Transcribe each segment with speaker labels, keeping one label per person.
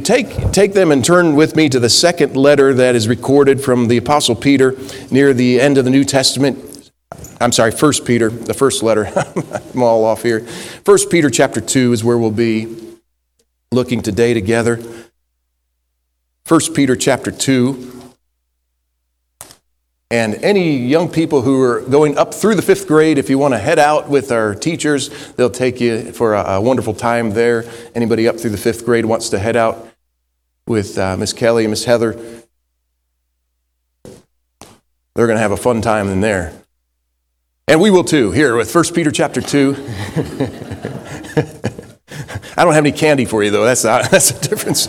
Speaker 1: take them and turn with me to the second letter that is recorded from the Apostle Peter near the end of the New Testament. I'm sorry, 1 Peter, the first letter. I'm all off here. 1 Peter chapter 2 is where we'll be looking today together. 1 Peter chapter 2. And any young people who are going up through the 5th grade, if you want to head out with our teachers, they'll take you for a wonderful time there. Anybody up through the 5th grade wants to head out with Miss Kelly and Miss Heather, they're going to have a fun time in there. And we will too, here with 1 Peter chapter 2. I don't have any candy for you, though. That's a difference.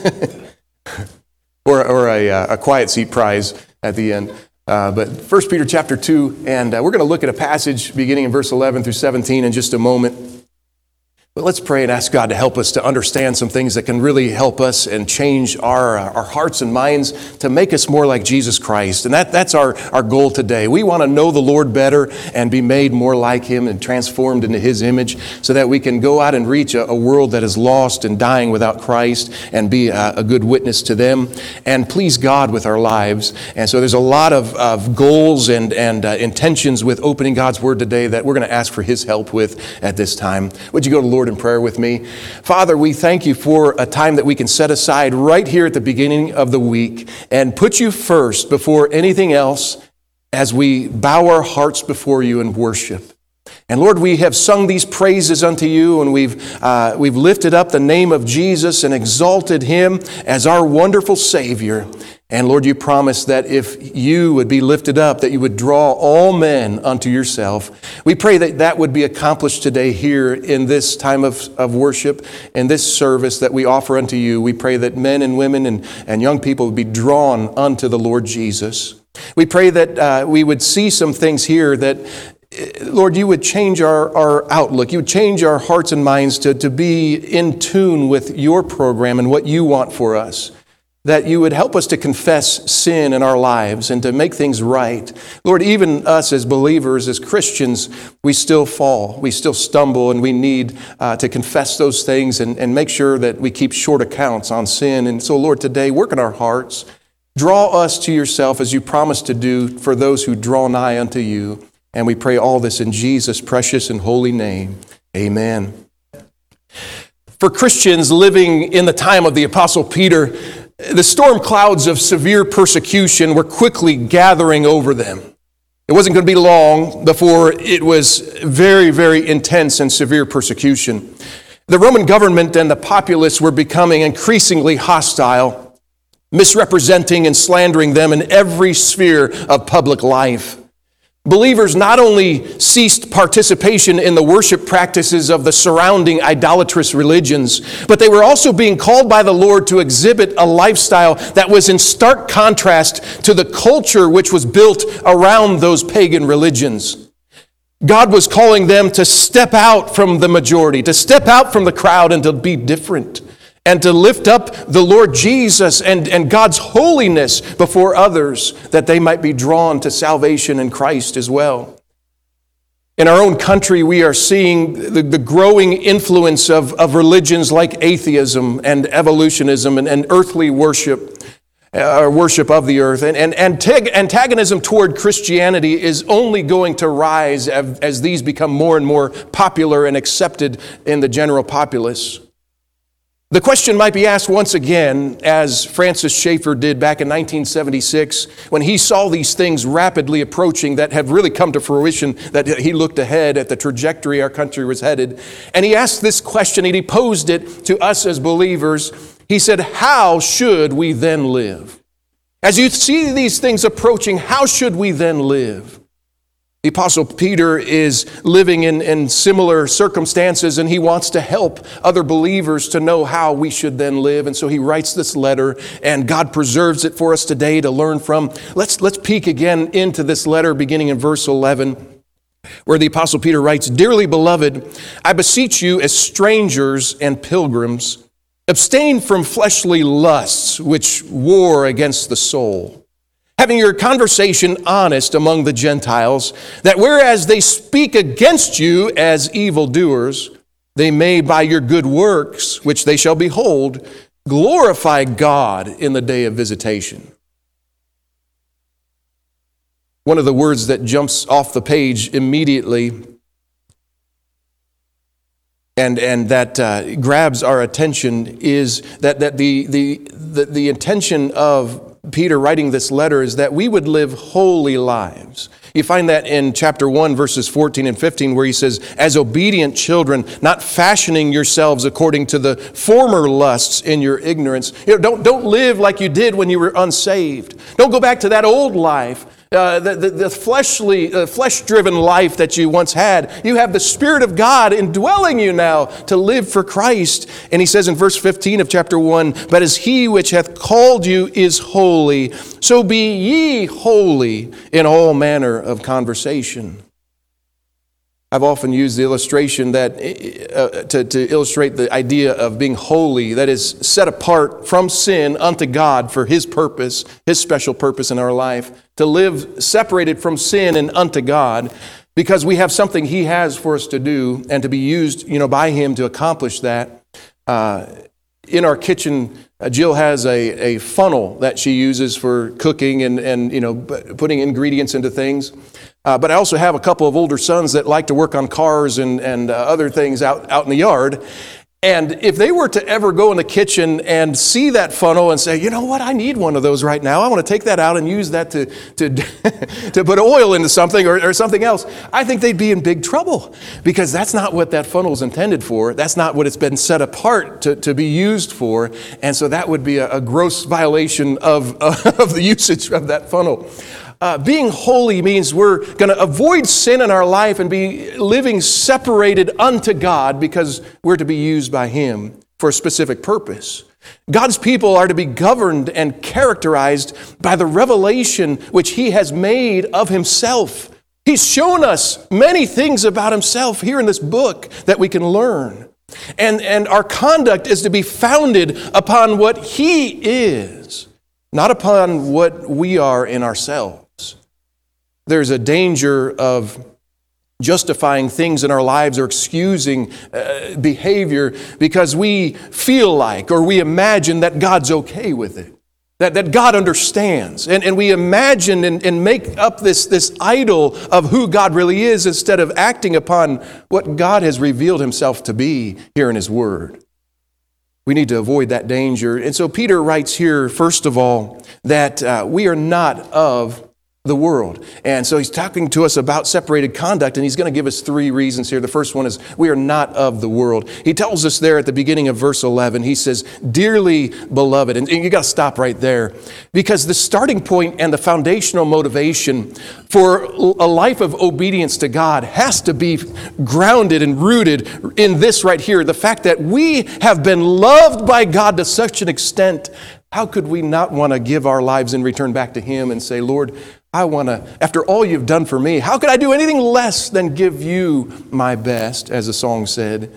Speaker 1: or a quiet seat prize at the end. But 1 Peter chapter 2, and we're going to look at a passage beginning in verse 11 through 17 in just a moment. But let's pray and ask God to help us to understand some things that can really help us and change our hearts and minds to make us more like Jesus Christ. And that's our goal today. We want to know the Lord better and be made more like Him and transformed into His image so that we can go out and reach a world that is lost and dying without Christ and be a good witness to them and please God with our lives. And so there's a lot of goals and intentions with opening God's Word today that we're going to ask for His help with at this time. Would you go to the Lord in prayer with me? Father, we thank you for a time that we can set aside right here at the beginning of the week and put you first before anything else as we bow our hearts before you in worship. And Lord, we have sung these praises unto you, and we've lifted up the name of Jesus and exalted Him as our wonderful Savior. And Lord, you promised that if you would be lifted up, that you would draw all men unto yourself. We pray that that would be accomplished today here in this time of worship, in this service that we offer unto you. We pray that men and women and young people would be drawn unto the Lord Jesus. We pray that we would see some things here that, Lord, you would change our outlook. You would change our hearts and minds to be in tune with your program and what you want for us. That you would help us to confess sin in our lives and to make things right. Lord, even us as believers, as Christians, we still fall, we still stumble, and we need to confess those things and make sure that we keep short accounts on sin. And so, Lord, today, work in our hearts. Draw us to yourself as you promised to do for those who draw nigh unto you. And we pray all this in Jesus' precious and holy name. Amen. For Christians living in the time of the Apostle Peter, the storm clouds of severe persecution were quickly gathering over them. It wasn't going to be long before it was very, very intense and severe persecution. The Roman government and the populace were becoming increasingly hostile, misrepresenting and slandering them in every sphere of public life. Believers not only ceased participation in the worship practices of the surrounding idolatrous religions, but they were also being called by the Lord to exhibit a lifestyle that was in stark contrast to the culture which was built around those pagan religions. God was calling them to step out from the majority, to step out from the crowd and to be different, and to lift up the Lord Jesus and God's holiness before others, that they might be drawn to salvation in Christ as well. In our own country, we are seeing the growing influence of religions like atheism and evolutionism and earthly worship, worship of the earth. And antagonism toward Christianity is only going to rise as these become more and more popular and accepted in the general populace. The question might be asked once again, as Francis Schaeffer did back in 1976, when he saw these things rapidly approaching that have really come to fruition, that he looked ahead at the trajectory our country was headed. And he asked this question, and he posed it to us as believers. He said, how should we then live? As you see these things approaching, how should we then live? The Apostle Peter is living in similar circumstances, and he wants to help other believers to know how we should then live. And so he writes this letter, and God preserves it for us today to learn from. Let's peek again into this letter beginning in verse 11, where the Apostle Peter writes, Dearly beloved, I beseech you as strangers and pilgrims, abstain from fleshly lusts which war against the soul, having your conversation honest among the Gentiles, that whereas they speak against you as evildoers, they may by your good works, which they shall behold, glorify God in the day of visitation. One of the words that jumps off the page immediately and that grabs our attention is that the intention of Peter writing this letter is that we would live holy lives. You find that in chapter 1, verses 14 and 15, where he says, as obedient children, not fashioning yourselves according to the former lusts in your ignorance. Don't live like you did when you were unsaved. Don't go back to that old life. The flesh-driven life that you once had. You have the Spirit of God indwelling you now to live for Christ. And he says in verse 15 of chapter 1, but as he which hath called you is holy, so be ye holy in all manner of conversation. I've often used the illustration that to illustrate the idea of being holy, that is set apart from sin unto God for His purpose, His special purpose in our life, to live separated from sin and unto God, because we have something He has for us to do and to be used, by Him to accomplish that. In our kitchen, Jill has a funnel that she uses for cooking and putting ingredients into things. But I also have a couple of older sons that like to work on cars and other things out in the yard. And if they were to ever go in the kitchen and see that funnel and say, you know what, I need one of those right now. I want to take that out and use that to to put oil into something or something else. I think they'd be in big trouble, because that's not what that funnel is intended for. That's not what it's been set apart to be used for. And so that would be a gross violation of the usage of that funnel. Being holy means we're going to avoid sin in our life and be living separated unto God, because we're to be used by Him for a specific purpose. God's people are to be governed and characterized by the revelation which He has made of Himself. He's shown us many things about Himself here in this book that we can learn. And our conduct is to be founded upon what He is, not upon what we are in ourselves. There's a danger of justifying things in our lives or excusing behavior because we feel like or we imagine that God's okay with it, that God understands. And we imagine and make up this idol of who God really is instead of acting upon what God has revealed Himself to be here in His Word. We need to avoid that danger. And so Peter writes here, first of all, that we are not of the world. And so he's talking to us about separated conduct, and he's going to give us three reasons here. The first one is we are not of the world. He tells us there at the beginning of verse 11, he says, dearly beloved. And you got to stop right there, because the starting point and the foundational motivation for a life of obedience to God has to be grounded and rooted in this right here, the fact that we have been loved by God to such an extent. How could we not want to give our lives in return back to Him and say, Lord, I want to, after all you've done for me, how could I do anything less than give you my best, as the song said?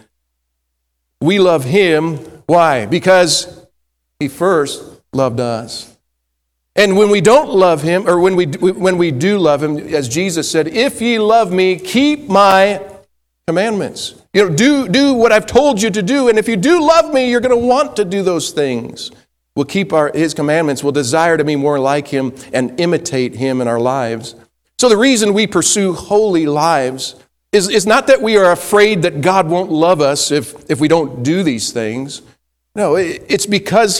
Speaker 1: We love Him. Why? Because He first loved us. And when we don't love Him, or when we do love Him, as Jesus said, if ye love me, keep my commandments. Do what I've told you to do. And if you do love me, you're going to want to do those things. We'll keep His commandments. We'll desire to be more like Him and imitate Him in our lives. So the reason we pursue holy lives is not that we are afraid that God won't love us if we don't do these things. No, it's because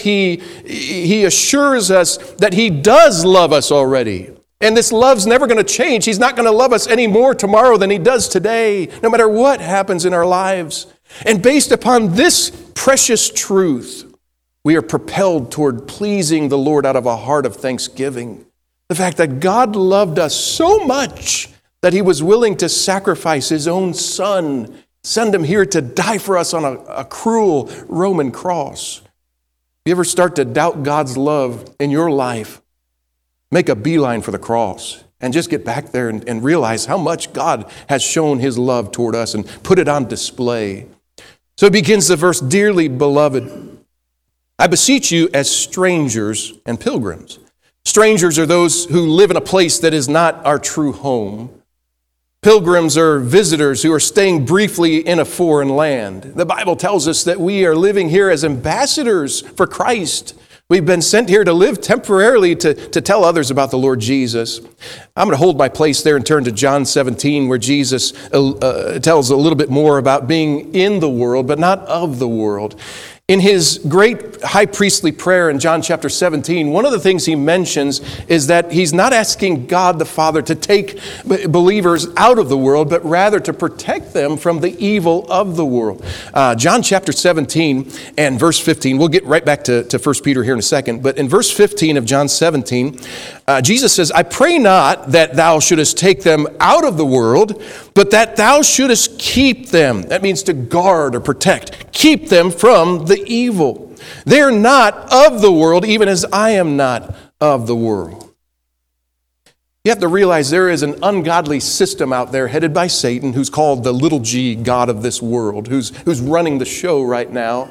Speaker 1: He assures us that He does love us already. And this love's never going to change. He's not going to love us any more tomorrow than He does today, no matter what happens in our lives. And based upon this precious truth, we are propelled toward pleasing the Lord out of a heart of thanksgiving. The fact that God loved us so much that He was willing to sacrifice His own Son, send Him here to die for us on a cruel Roman cross. If you ever start to doubt God's love in your life, make a beeline for the cross and just get back there and realize how much God has shown His love toward us and put it on display. So it begins the verse, dearly beloved, I beseech you as strangers and pilgrims. Strangers are those who live in a place that is not our true home. Pilgrims are visitors who are staying briefly in a foreign land. The Bible tells us that we are living here as ambassadors for Christ. We've been sent here to live temporarily to tell others about the Lord Jesus. I'm going to hold my place there and turn to John 17, where Jesus tells a little bit more about being in the world, but not of the world. In his great high priestly prayer in John chapter 17, one of the things he mentions is that he's not asking God the Father to take believers out of the world, but rather to protect them from the evil of the world. John chapter 17 and verse 15, we'll get right back to 1 Peter here in a second, but in verse 15 of John 17, Jesus says, I pray not that thou shouldest take them out of the world, but that thou shouldest keep them. That means to guard or protect. Keep them from the evil. They're not of the world, even as I am not of the world. You have to realize there is an ungodly system out there headed by Satan, who's called the little g god of this world, who's running the show right now.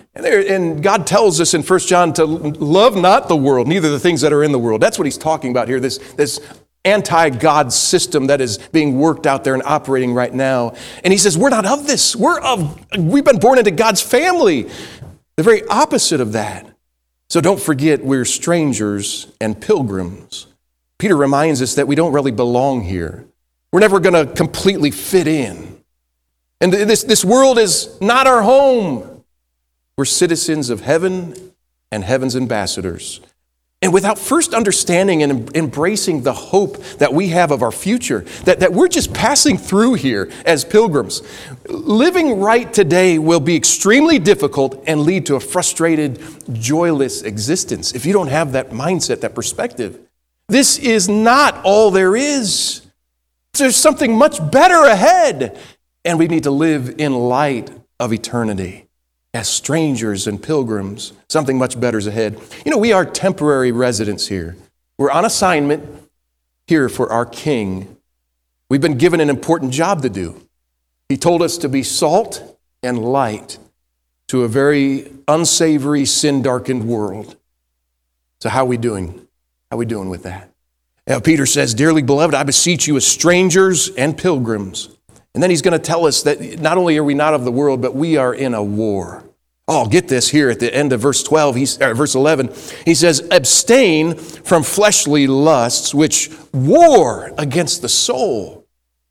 Speaker 1: And God tells us in 1 John to love not the world, neither the things that are in the world. That's what he's talking about here, this anti-God system that is being worked out there and operating right now. And he says, we're not of this. We've been born into God's family. The very opposite of that. So don't forget, we're strangers and pilgrims. Peter reminds us that we don't really belong here. We're never going to completely fit in. And this world is not our home. We're citizens of heaven and heaven's ambassadors. And without first understanding and embracing the hope that we have of our future, that we're just passing through here as pilgrims, living right today will be extremely difficult and lead to a frustrated, joyless existence if you don't have that mindset, that perspective. This is not all there is. There's something much better ahead, and we need to live in light of eternity. As strangers and pilgrims, something much better is ahead. We are temporary residents here. We're on assignment here for our King. We've been given an important job to do. He told us to be salt and light to a very unsavory, sin-darkened world. So how are we doing? How are we doing with that? Now, Peter says, dearly beloved, I beseech you as strangers and pilgrims. And then he's going to tell us that not only are we not of the world, but we are in a war. Oh, get this here at the end of verse 11. He says, abstain from fleshly lusts which war against the soul.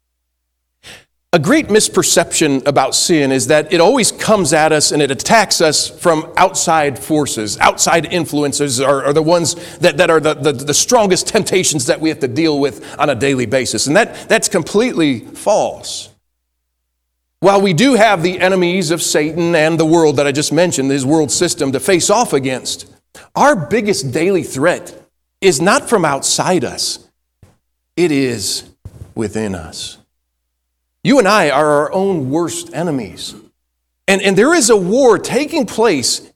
Speaker 1: A great misperception about sin is that it always comes at us and it attacks us from outside forces. Outside influences are the ones that are the strongest temptations that we have to deal with on a daily basis. And that's completely false. While we do have the enemies of Satan and the world that I just mentioned, his world system to face off against, our biggest daily threat is not from outside us. It is within us. You and I are our own worst enemies. And there is a war taking place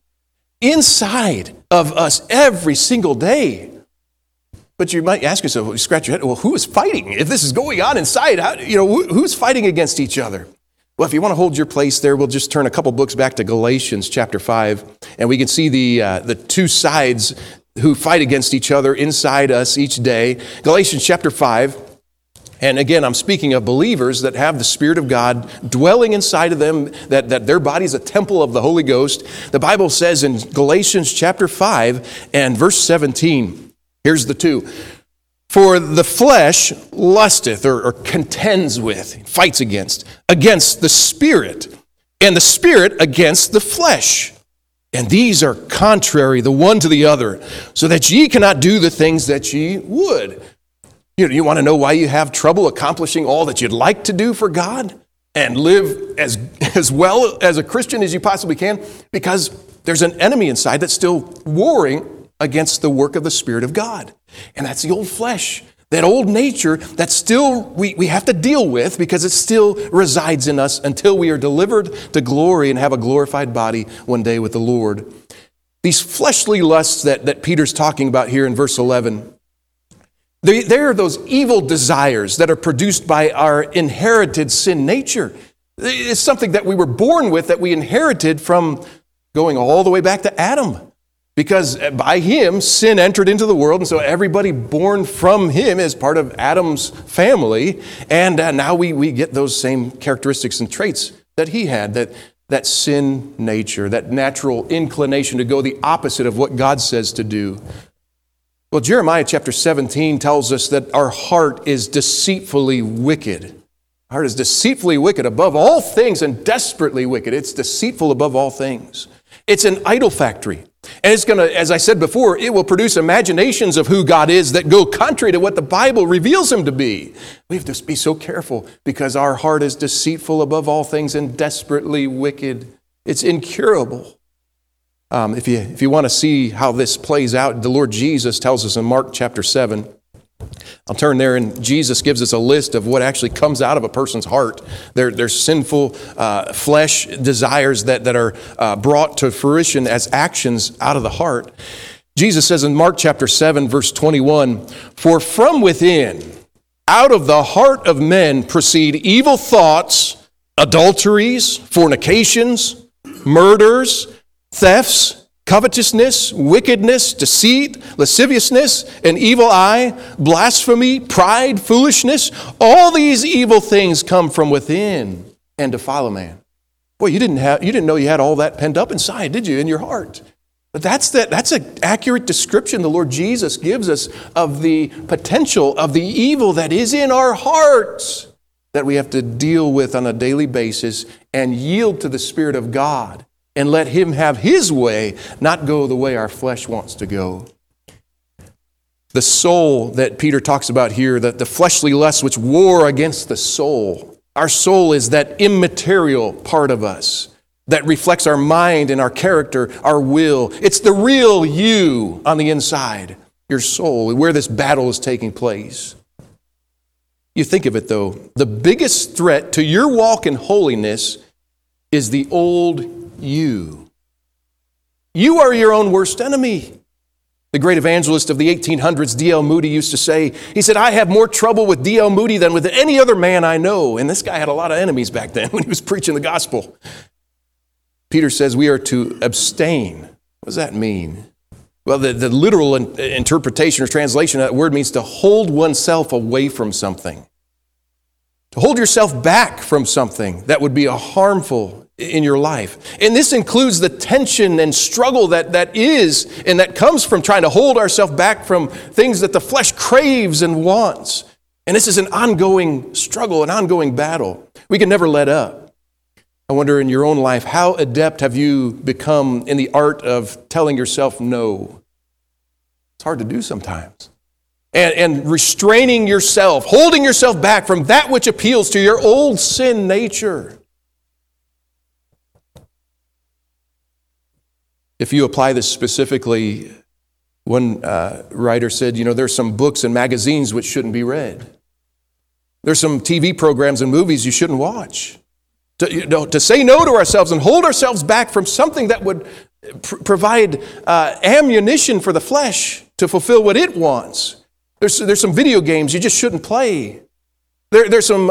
Speaker 1: inside of us every single day. But you might ask yourself, you scratch your head, well, who is fighting? If this is going on inside, who's fighting against each other? Well, if you want to hold your place there, we'll just turn a couple books back to Galatians chapter 5, and we can see the two sides who fight against each other inside us each day. Galatians chapter 5, and again, I'm speaking of believers that have the Spirit of God dwelling inside of them, that their body is a temple of the Holy Ghost. The Bible says in Galatians chapter 5 and verse 17, here's the two. For the flesh lusteth or contends with, fights against the Spirit, and the Spirit against the flesh. And these are contrary the one to the other, so that ye cannot do the things that ye would. You want to know why you have trouble accomplishing all that you'd like to do for God and live as well as a Christian as you possibly can? Because there's an enemy inside that's still warring against the work of the Spirit of God. And that's the old flesh, that old nature that still we have to deal with because it still resides in us until we are delivered to glory and have a glorified body one day with the Lord. These fleshly lusts that Peter's talking about here in verse 11, they are those evil desires that are produced by our inherited sin nature. It's something that we were born with, that we inherited from going all the way back to Adam. Because by him, sin entered into the world, and so everybody born from him is part of Adam's family, and now we get those same characteristics and traits that he had, that sin nature, that natural inclination to go the opposite of what God says to do. Well, Jeremiah chapter 17 tells us that our heart is deceitfully wicked. Our heart is deceitfully wicked above all things and desperately wicked. It's deceitful above all things. It's an idol factory. And it's going to, as I said before, it will produce imaginations of who God is that go contrary to what the Bible reveals him to be. We have to be so careful because our heart is deceitful above all things and desperately wicked. It's incurable. If you want to see how this plays out, the Lord Jesus tells us in Mark chapter 7. I'll turn there, and Jesus gives us a list of what actually comes out of a person's heart. Their sinful flesh desires that are brought to fruition as actions out of the heart. Jesus says in Mark chapter 7, verse 21, "For from within, out of the heart of men proceed evil thoughts, adulteries, fornications, murders, thefts, covetousness, wickedness, deceit, lasciviousness, an evil eye, blasphemy, pride, foolishness. All these evil things come from within and defile a man." Boy, you didn't know you had all that pent up inside, did you, in your heart? But that's an accurate description the Lord Jesus gives us of the potential of the evil that is in our hearts that we have to deal with on a daily basis and yield to the Spirit of God. And let him have his way, not go the way our flesh wants to go. The soul that Peter talks about here, that the fleshly lusts which war against the soul. Our soul is that immaterial part of us that reflects our mind and our character, our will. It's the real you on the inside, your soul, where this battle is taking place. You think of it though, the biggest threat to your walk in holiness is the old you. You are your own worst enemy. The great evangelist of the 1800s, D.L. Moody, used to say, he said, "I have more trouble with D.L. Moody than with any other man I know." And this guy had a lot of enemies back then when he was preaching the gospel. Peter says we are to abstain. What does that mean? Well, the literal interpretation or translation of that word means to hold oneself away from something. To hold yourself back from something that would be harmful in your life. And this includes the tension and struggle that is and that comes from trying to hold ourselves back from things that the flesh craves and wants. And this is an ongoing struggle, an ongoing battle. We can never let up. I wonder in your own life, how adept have you become in the art of telling yourself no? It's hard to do sometimes. And restraining yourself, holding yourself back from that which appeals to your old sin nature. If you apply this specifically, one writer said, there's some books and magazines which shouldn't be read. There's some TV programs and movies you shouldn't watch. To say no to ourselves and hold ourselves back from something that would provide ammunition for the flesh to fulfill what it wants. There's some video games you just shouldn't play. There's some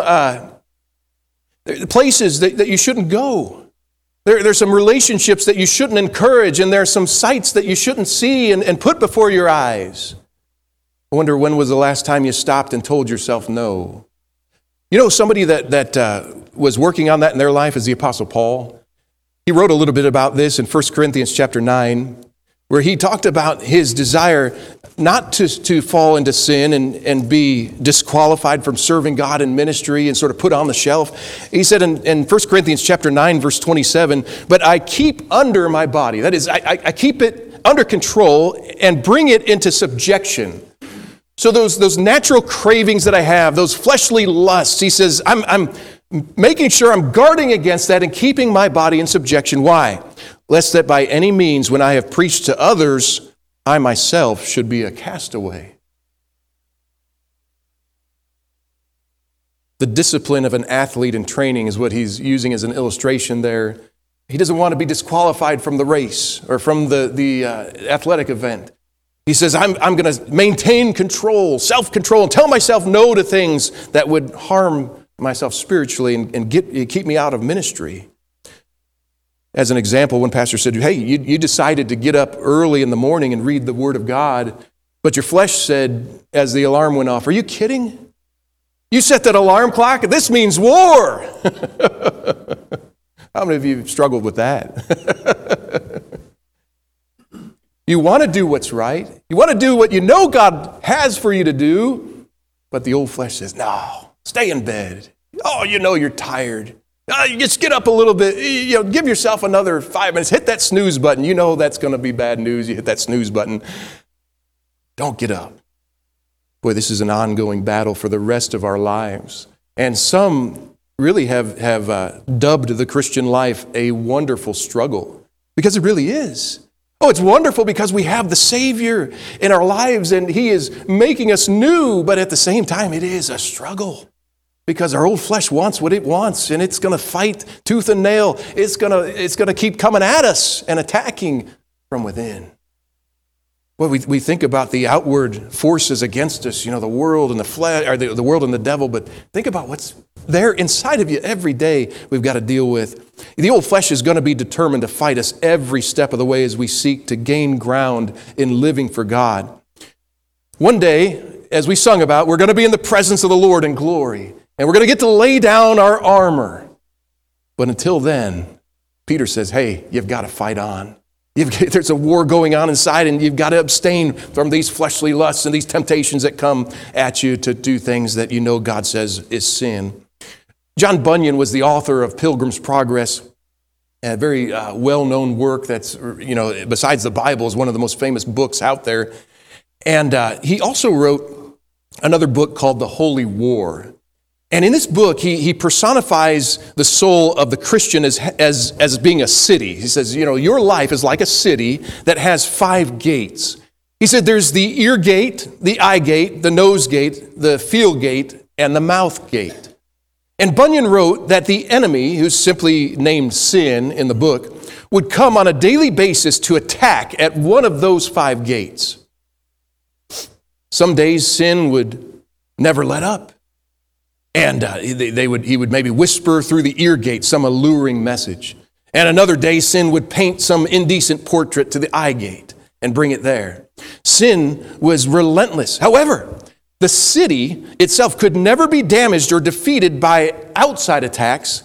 Speaker 1: places that you shouldn't go. There's some relationships that you shouldn't encourage, and there's some sights that you shouldn't see and put before your eyes. I wonder when was the last time you stopped and told yourself no? Somebody that was working on that in their life is the Apostle Paul. He wrote a little bit about this in 1 Corinthians chapter 9, where he talked about his desire not to fall into sin and be disqualified from serving God in ministry and sort of put on the shelf. He said in 1 Corinthians chapter 9, verse 27, "But I keep under my body." That is, I keep it under control and bring it into subjection. So those natural cravings that I have, those fleshly lusts, he says, I'm making sure I'm guarding against that and keeping my body in subjection. Why? Lest that by any means, when I have preached to others, I myself should be a castaway. The discipline of an athlete in training is what he's using as an illustration there. He doesn't want to be disqualified from the race or from the athletic event. He says, I'm going to maintain control, self-control, and tell myself no to things that would harm myself spiritually and keep me out of ministry. As an example, one pastor said, hey, you decided to get up early in the morning and read the Word of God, but your flesh said as the alarm went off, are you kidding? You set that alarm clock? This means war. How many of you have struggled with that? You want to do what's right. You want to do what you know God has for you to do, but the old flesh says, no, stay in bed. Oh, you know you're tired. You just get up a little bit, give yourself another 5 minutes. Hit that snooze button. You know that's going to be bad news. You hit that snooze button. Don't get up. Boy, this is an ongoing battle for the rest of our lives. And some really have dubbed the Christian life a wonderful struggle, because it really is. Oh, it's wonderful because we have the Savior in our lives and He is making us new, but at the same time, it is a struggle. Because our old flesh wants what it wants, and it's going to fight tooth and nail. It's going to keep coming at us and attacking from within. Well, we think about the outward forces against us, the world and the flesh, or the world and the devil, but think about what's there inside of you every day we've got to deal with. The old flesh is going to be determined to fight us every step of the way as we seek to gain ground in living for God. One day, as we sung about, we're going to be in the presence of the Lord in glory. And we're going to get to lay down our armor. But until then, Peter says, hey, you've got to fight on. There's a war going on inside, and you've got to abstain from these fleshly lusts and these temptations that come at you to do things that you know God says is sin. John Bunyan was the author of Pilgrim's Progress, a very well-known work that's, besides the Bible, is one of the most famous books out there. And he also wrote another book called The Holy War. And in this book, he personifies the soul of the Christian as being a city. He says, your life is like a city that has 5 gates. He said there's the ear gate, the eye gate, the nose gate, the feel gate, and the mouth gate. And Bunyan wrote that the enemy, who's simply named sin in the book, would come on a daily basis to attack at one of those 5 gates. Some days sin would never let up. And he would maybe whisper through the ear gate some alluring message. And another day, sin would paint some indecent portrait to the eye gate and bring it there. Sin was relentless. However, the city itself could never be damaged or defeated by outside attacks.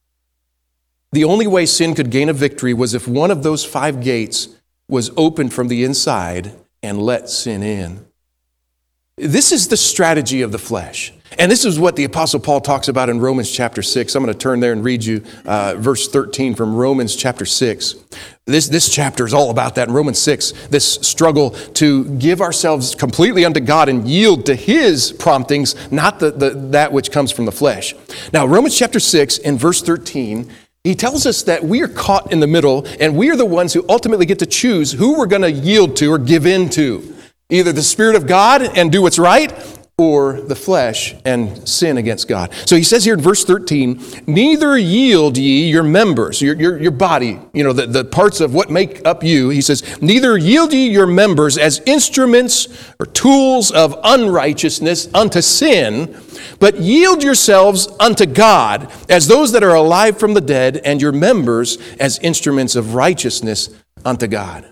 Speaker 1: The only way sin could gain a victory was if one of those 5 gates was opened from the inside and let sin in. This is the strategy of the flesh. And this is what the Apostle Paul talks about in Romans chapter 6. I'm going to turn there and read you verse 13 from Romans chapter 6. This chapter is all about that. In Romans 6, this struggle to give ourselves completely unto God and yield to His promptings, not that which comes from the flesh. Now, Romans chapter 6 in verse 13, he tells us that we are caught in the middle, and we are the ones who ultimately get to choose who we're going to yield to or give in to. Either the Spirit of God and do what's right, or the flesh and sin against God. So he says here in verse 13, neither yield ye your members, your body, the parts of what make up you. He says, neither yield ye your members as instruments or tools of unrighteousness unto sin, but yield yourselves unto God as those that are alive from the dead, and your members as instruments of righteousness unto God.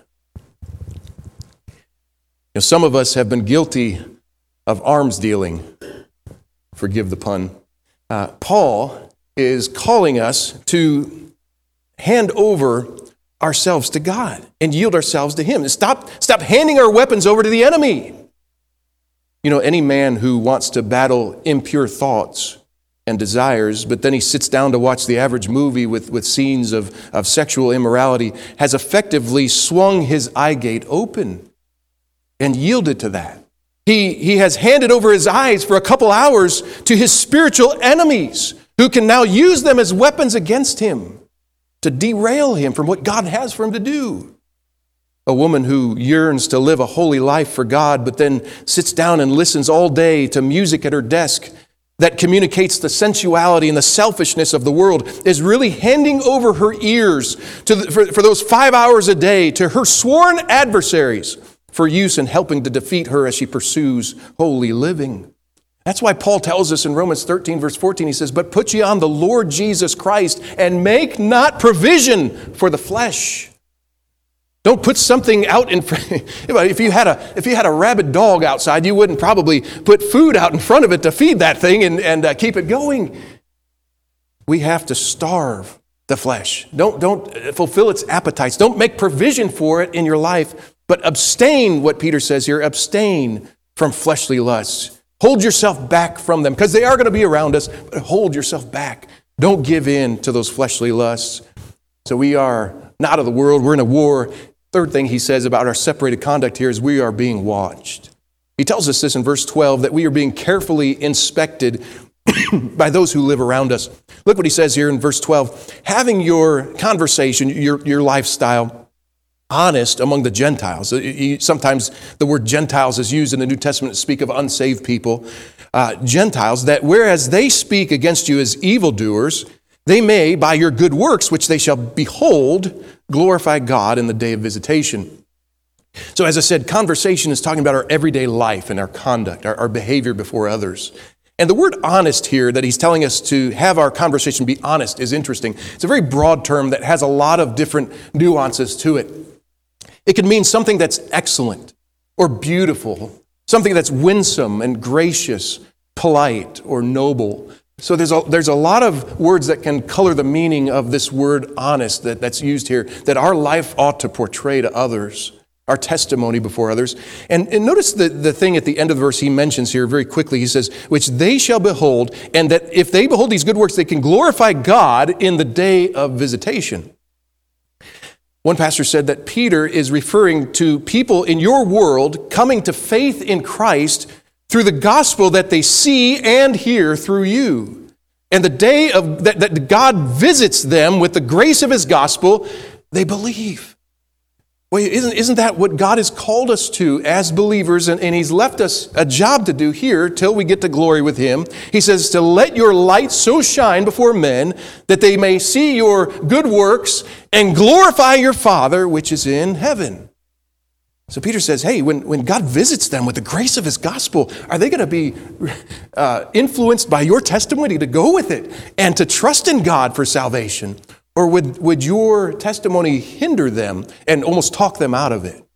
Speaker 1: Some of us have been guilty of arms dealing. Forgive the pun. Paul is calling us to hand over ourselves to God and yield ourselves to Him. Stop handing our weapons over to the enemy. Any man who wants to battle impure thoughts and desires, but then he sits down to watch the average movie with scenes of sexual immorality, has effectively swung his eye gate open and yielded to that. He has handed over his eyes for a couple hours to his spiritual enemies, who can now use them as weapons against him to derail him from what God has for him to do. A woman who yearns to live a holy life for God, but then sits down and listens all day to music at her desk that communicates the sensuality and the selfishness of the world, is really handing over her ears for those 5 hours a day to her sworn adversaries for use in helping to defeat her as she pursues holy living. That's why Paul tells us in Romans 13, verse 14, he says, "But put ye on the Lord Jesus Christ, and make not provision for the flesh." Don't put something out in front. If you had a rabid dog outside, you wouldn't probably put food out in front of it to feed that thing and keep it going. We have to starve the flesh. Don't fulfill its appetites. Don't make provision for it in your life, but abstain, what Peter says here, abstain from fleshly lusts. Hold yourself back from them, because they are going to be around us, but hold yourself back. Don't give in to those fleshly lusts. So we are not of the world. We're in a war. Third thing he says about our separated conduct here is we are being watched. He tells us this in verse 12, that we are being carefully inspected by those who live around us. Look what he says here in verse 12. Having your conversation, your lifestyle, honest among the Gentiles. Sometimes the word Gentiles is used in the New Testament to speak of unsaved people. Gentiles, that whereas they speak against you as evildoers, they may, by your good works, which they shall behold, glorify God in the day of visitation. So as I said, conversation is talking about our everyday life and our conduct, our behavior before others. And the word honest here that he's telling us to have our conversation be honest is interesting. It's a very broad term that has a lot of different nuances to it. It can mean something that's excellent or beautiful, something that's winsome and gracious, polite or noble. So there's a lot of words that can color the meaning of this word honest that's used here, that our life ought to portray to others, our testimony before others. And notice the thing at the end of the verse he mentions here very quickly. He says, which they shall behold, and that if they behold these good works, they can glorify God in the day of visitation. One pastor said that Peter is referring to people in your world coming to faith in Christ through the gospel that they see and hear through you. And the day of that God visits them with the grace of his gospel, they believe. Well, isn't that what God has called us to as believers? And he's left us a job to do here till we get to glory with him. He says to let your light so shine before men that they may see your good works and glorify your Father which is in heaven. So Peter says, hey, when God visits them with the grace of his gospel, are they going to be influenced by your testimony to go with it and to trust in God for salvation? Or would your testimony hinder them and almost talk them out of it?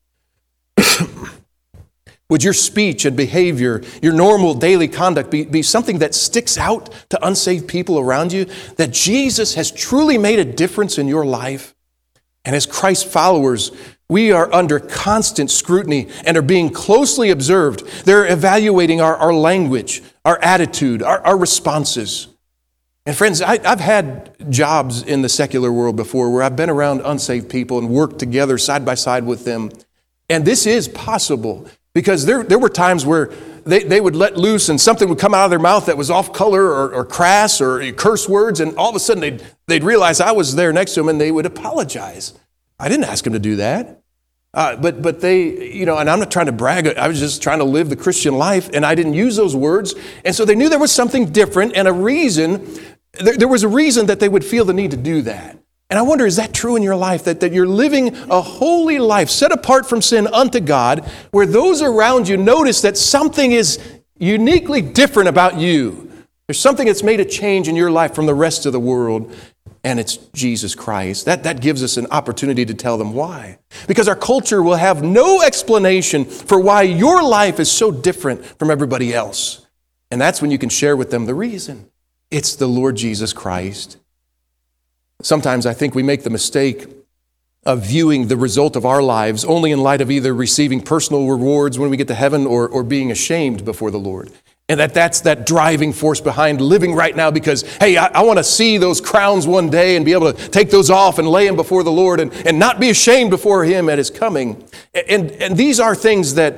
Speaker 1: Would your speech and behavior, your normal daily conduct be something that sticks out to unsaved people around you? That Jesus has truly made a difference in your life? And as Christ followers, we are under constant scrutiny and are being closely observed. They're evaluating our language, our attitude, our responses. And friends, I've had jobs in the secular world before where I've been around unsaved people and worked together side by side with them. And this is possible because there were times where they would let loose and something would come out of their mouth that was off color or crass or curse words, and all of a sudden they'd realize I was there next to them and they would apologize. I didn't ask them to do that. But they, and I'm not trying to brag, I was just trying to live the Christian life, and I didn't use those words. And so they knew there was something different and a reason. There was a reason that they would feel the need to do that. And I wonder, is that true in your life, that you're living a holy life set apart from sin unto God, where those around you notice that something is uniquely different about you? There's something that's made a change in your life from the rest of the world, and it's Jesus Christ. That gives us an opportunity to tell them why. Because our culture will have no explanation for why your life is so different from everybody else. And that's when you can share with them the reason. It's the Lord Jesus Christ. Sometimes I think we make the mistake of viewing the result of our lives only in light of either receiving personal rewards when we get to heaven or being ashamed before the Lord. And that's that driving force behind living right now because, hey, I want to see those crowns one day and be able to take those off and lay them before the Lord and not be ashamed before him at his coming. And these are things that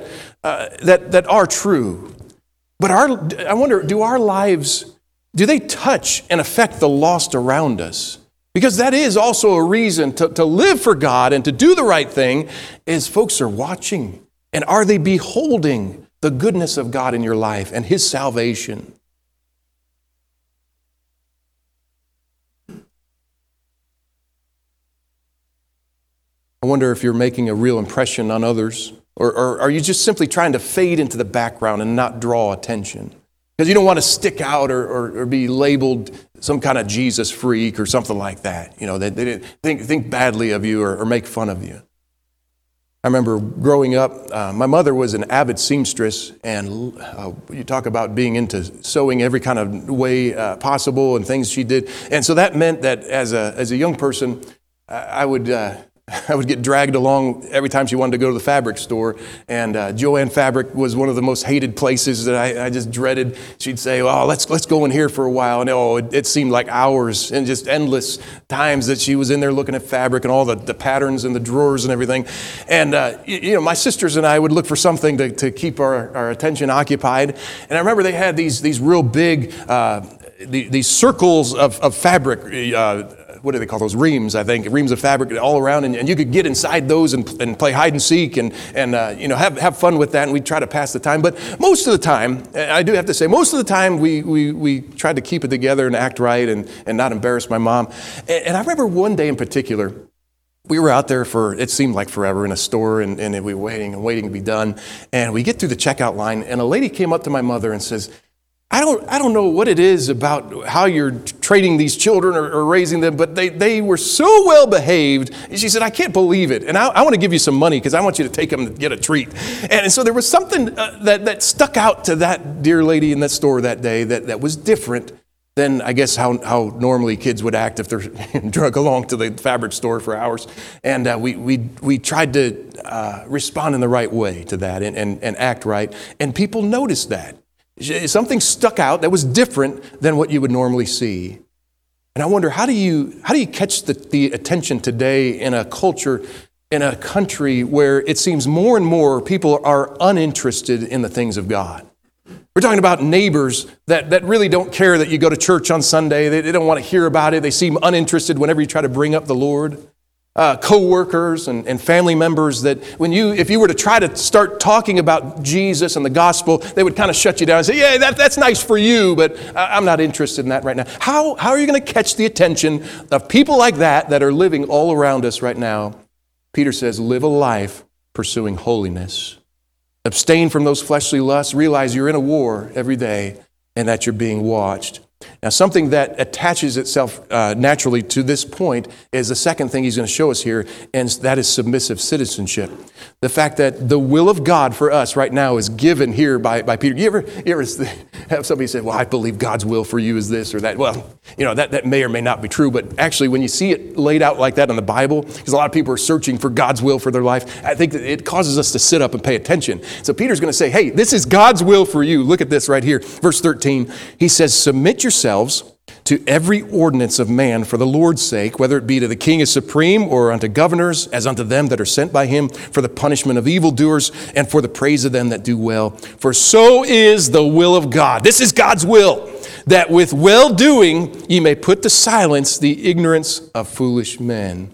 Speaker 1: are true. But I wonder, do our lives, do they touch and affect the lost around us? Because that is also a reason to live for God and to do the right thing is folks are watching. And are they beholding the goodness of God in your life and his salvation? I wonder if you're making a real impression on others, or are you just simply trying to fade into the background and not draw attention? Because you don't want to stick out or be labeled some kind of Jesus freak or something like that. You know, they didn't think badly of you or make fun of you. I remember growing up, my mother was an avid seamstress, and you talk about being into sewing every kind of way possible and things she did. And so that meant that as a young person, I would get dragged along every time she wanted to go to the fabric store. And Joann Fabric was one of the most hated places that I just dreaded. She'd say, "Oh, let's go in here for a while." And it seemed like hours and just endless times that she was in there looking at fabric and all the patterns and the drawers and everything. And my sisters and I would look for something to keep our attention occupied. And I remember they had these real big these circles of fabric. What do they call those? Reams, I think. Reams of fabric all around, and you could get inside those and play hide and seek and have fun with that, and we'd try to pass the time. But most of the time, I do have to say, most of the time we tried to keep it together and act right and not embarrass my mom. And I remember one day in particular, we were out there for, it seemed like forever, in a store, and we were waiting to be done. And we get through the checkout line, and a lady came up to my mother and says, I don't know what it is about how you're training these children or raising them, but they were so well behaved. And she said, I can't believe it. And I want to give you some money because I want you to take them to get a treat. And so there was something that stuck out to that dear lady in that store that day that was different than, I guess, how normally kids would act if they're drug along to the fabric store for hours. And we tried to respond in the right way to that and act right. And people noticed that. Something stuck out that was different than what you would normally see. And I wonder, how do you catch the attention today in a culture, in a country where it seems more and more people are uninterested in the things of God? We're talking about neighbors that really don't care that you go to church on Sunday. They don't want to hear about it. They seem uninterested whenever you try to bring up the Lord. Co-workers and family members that if you were to try to start talking about Jesus and the gospel, they would kind of shut you down and say, yeah, that's nice for you, but I'm not interested in that right now. How are you going to catch the attention of people like that are living all around us right now? Peter says, live a life pursuing holiness. Abstain from those fleshly lusts. Realize you're in a war every day and that you're being watched. Now, something that attaches itself naturally to this point is the second thing he's going to show us here, and that is submissive citizenship. The fact that the will of God for us right now is given here by Peter. You ever have somebody say, well, I believe God's will for you is this or that? Well, that may or may not be true, but actually when you see it laid out like that in the Bible, because a lot of people are searching for God's will for their life, I think that it causes us to sit up and pay attention. So Peter's going to say, hey, this is God's will for you. Look at this right here. Verse 13, he says, submit yourselves to every ordinance of man for the Lord's sake, whether it be to the king as supreme or unto governors, as unto them that are sent by him for the punishment of evildoers and for the praise of them that do well. For so is the will of God. This is God's will, that with well-doing ye may put to silence the ignorance of foolish men.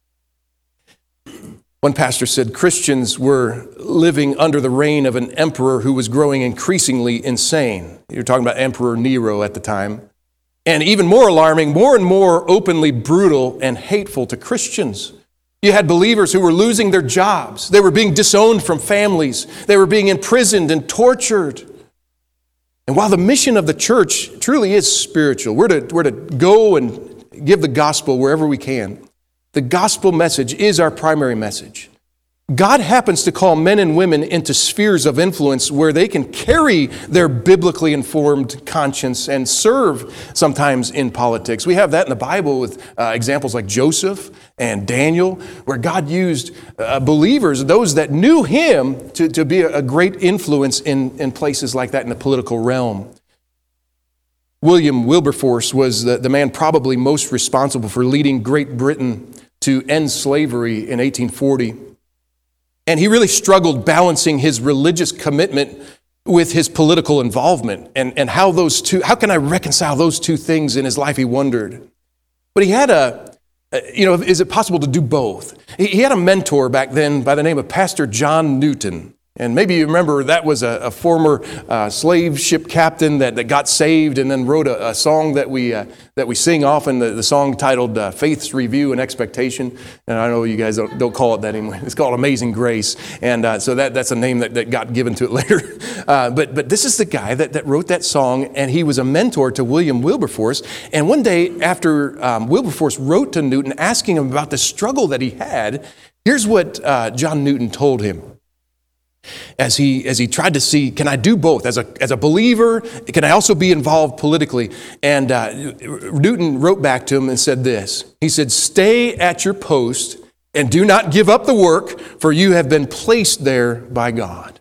Speaker 1: One pastor said Christians were living under the reign of an emperor who was growing increasingly insane. You're talking about Emperor Nero at the time. And even more alarming, more and more openly brutal and hateful to Christians. You had believers who were losing their jobs. They were being disowned from families. They were being imprisoned and tortured. And while the mission of the church truly is spiritual, we're to go and give the gospel wherever we can. The gospel message is our primary message. God happens to call men and women into spheres of influence where they can carry their biblically informed conscience and serve sometimes in politics. We have that in the Bible with examples like Joseph and Daniel, where God used believers, those that knew him, to be a great influence in places like that in the political realm. William Wilberforce was the man probably most responsible for leading Great Britain to end slavery in 1840. And he really struggled balancing his religious commitment with his political involvement and how can I reconcile those two things in his life, he wondered. But he had is it possible to do both? He had a mentor back then by the name of Pastor John Newton. And maybe you remember that was a former slave ship captain that got saved and then wrote a song that we sing often, the song titled Faith's Review and Expectation. And I know you guys don't call it that anymore. It's called Amazing Grace. And so that's a name that got given to it later. But this is the guy that wrote that song, and he was a mentor to William Wilberforce. And one day after Wilberforce wrote to Newton asking him about the struggle that he had, here's what John Newton told him. As he tried to see, can I do both? As a believer, can I also be involved politically? And Newton wrote back to him and said this. He said, "Stay at your post and do not give up the work, for you have been placed there by God."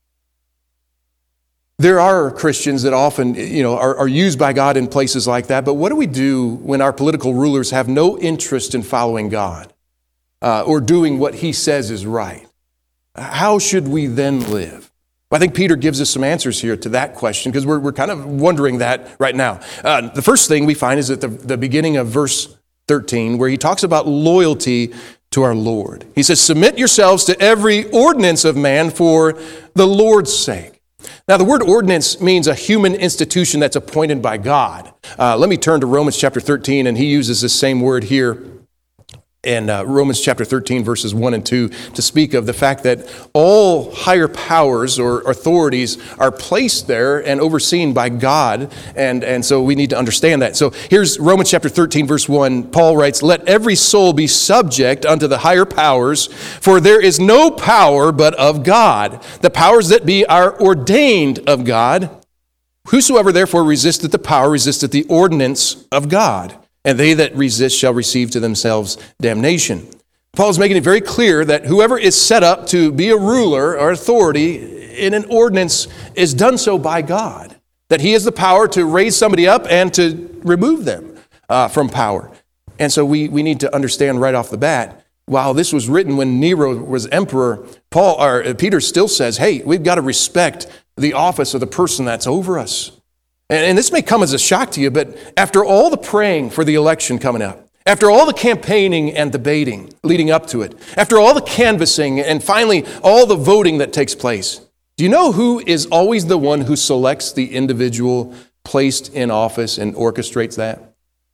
Speaker 1: There are Christians that often, are used by God in places like that. But what do we do when our political rulers have no interest in following God or doing what He says is right? How should we then live? Well, I think Peter gives us some answers here to that question, because we're kind of wondering that right now. The first thing we find is at the beginning of verse 13, where he talks about loyalty to our Lord. He says, "Submit yourselves to every ordinance of man for the Lord's sake." Now, the word ordinance means a human institution that's appointed by God. Let me turn to Romans chapter 13, and he uses the same word here. And Romans chapter 13, verses 1 and 2, to speak of the fact that all higher powers or authorities are placed there and overseen by God. And so we need to understand that. So here's Romans chapter 13, verse 1. Paul writes, "Let every soul be subject unto the higher powers, for there is no power but of God. The powers that be are ordained of God. Whosoever therefore resisteth the power resisteth the ordinance of God. And they that resist shall receive to themselves damnation." Paul's making it very clear that whoever is set up to be a ruler or authority in an ordinance is done so by God. That He has the power to raise somebody up and to remove them from power. And so we need to understand right off the bat, while this was written when Nero was emperor, Peter still says, hey, we've got to respect the office of the person that's over us. And this may come as a shock to you, but after all the praying for the election coming up, after all the campaigning and debating leading up to it, after all the canvassing and finally all the voting that takes place, do you know who is always the one who selects the individual placed in office and orchestrates that?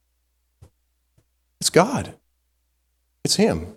Speaker 1: It's God. It's Him.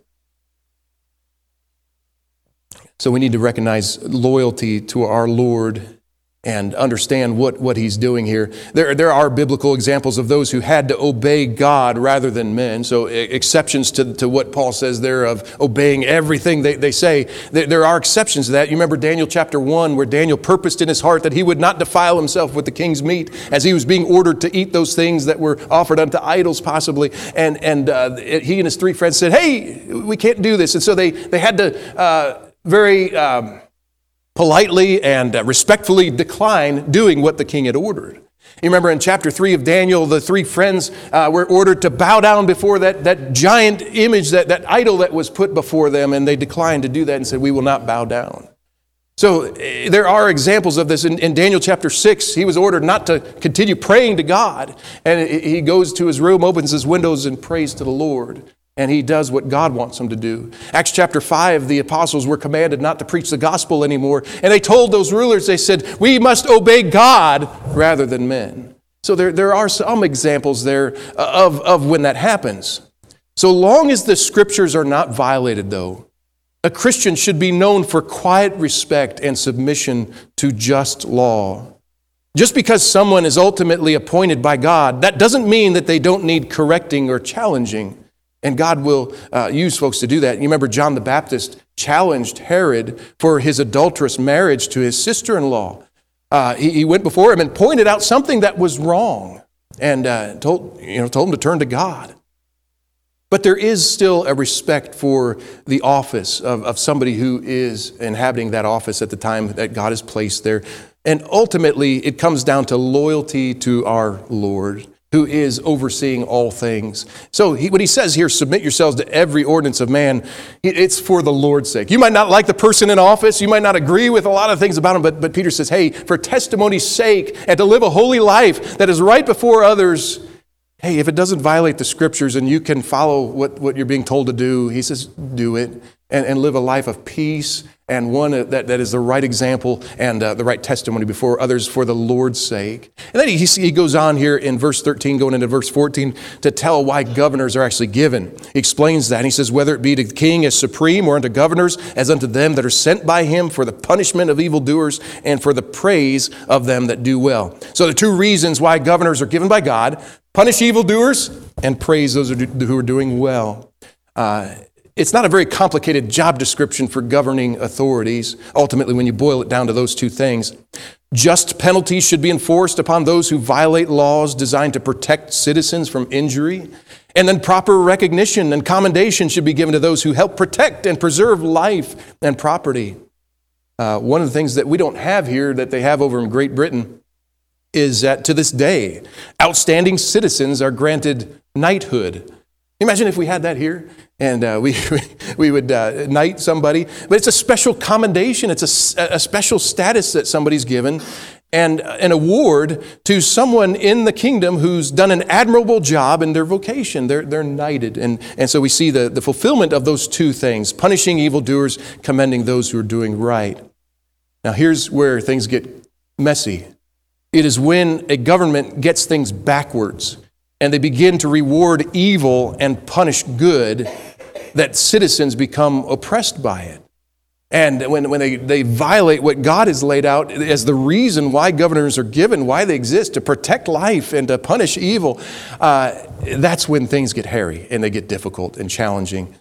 Speaker 1: So we need to recognize loyalty to our Lord and understand what He's doing here. There are biblical examples of those who had to obey God rather than men. So exceptions to what Paul says there of obeying everything they say. There are exceptions to that. You remember Daniel chapter 1, where Daniel purposed in his heart that he would not defile himself with the king's meat as he was being ordered to eat those things that were offered unto idols possibly. And he and his three friends said, hey, we can't do this. And so they had to very politely and respectfully decline doing what the king had ordered. You remember in chapter 3 of Daniel, the three friends were ordered to bow down before that giant image, that idol that was put before them, and they declined to do that and said, we will not bow down. So there are examples of this. In Daniel chapter 6, he was ordered not to continue praying to God, and he goes to his room, opens his windows, and prays to the Lord. And he does what God wants him to do. Acts chapter 5, the apostles were commanded not to preach the gospel anymore. And they told those rulers, they said, we must obey God rather than men. So there are some examples there of when that happens. So long as the scriptures are not violated, though, a Christian should be known for quiet respect and submission to just law. Just because someone is ultimately appointed by God, that doesn't mean that they don't need correcting or challenging. And God will use folks to do that. You remember John the Baptist challenged Herod for his adulterous marriage to his sister-in-law. He went before him and pointed out something that was wrong and told him to turn to God. But there is still a respect for the office of somebody who is inhabiting that office at the time that God has placed there. And ultimately, it comes down to loyalty to our Lord, who is overseeing all things. So when he says here, submit yourselves to every ordinance of man, it's for the Lord's sake. You might not like the person in office. You might not agree with a lot of things about him, but Peter says, hey, for testimony's sake and to live a holy life that is right before others, hey, if it doesn't violate the scriptures and you can follow what you're being told to do, he says, do it. and live a life of peace, and one that is the right example and the right testimony before others for the Lord's sake. And then he goes on here in verse 13, going into verse 14, to tell why governors are actually given. He explains that. And he says, whether it be to the king as supreme or unto governors as unto them that are sent by him for the punishment of evildoers and for the praise of them that do well. So the two reasons why governors are given by God: punish evildoers and praise those who are doing well. It's not a very complicated job description for governing authorities, ultimately, when you boil it down to those two things. Just penalties should be enforced upon those who violate laws designed to protect citizens from injury. And then proper recognition and commendation should be given to those who help protect and preserve life and property. One of the things that we don't have here that they have over in Great Britain is that to this day, outstanding citizens are granted knighthood. Imagine if we had that here and we would knight somebody. But it's a special commendation. It's a special status that somebody's given, and an award to someone in the kingdom who's done an admirable job in their vocation. They're knighted. And so we see the fulfillment of those two things: punishing evildoers, commending those who are doing right. Now here's where things get messy. It is when a government gets things backwards and they begin to reward evil and punish good, that citizens become oppressed by it. And when they violate what God has laid out as the reason why governors are given, why they exist, to protect life and to punish evil, that's when things get hairy and they get difficult and challenging.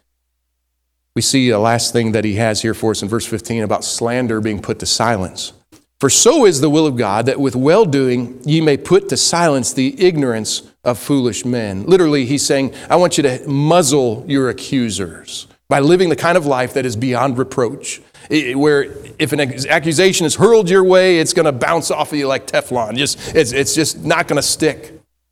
Speaker 1: We see a last thing that he has here for us in verse 15 about slander being put to silence. For so is the will of God, that with well-doing ye may put to silence the ignorance of foolish men. Literally, he's saying, I want you to muzzle your accusers by living the kind of life that is beyond reproach, where if an accusation is hurled your way, it's going to bounce off of you like Teflon. It's just not going to stick.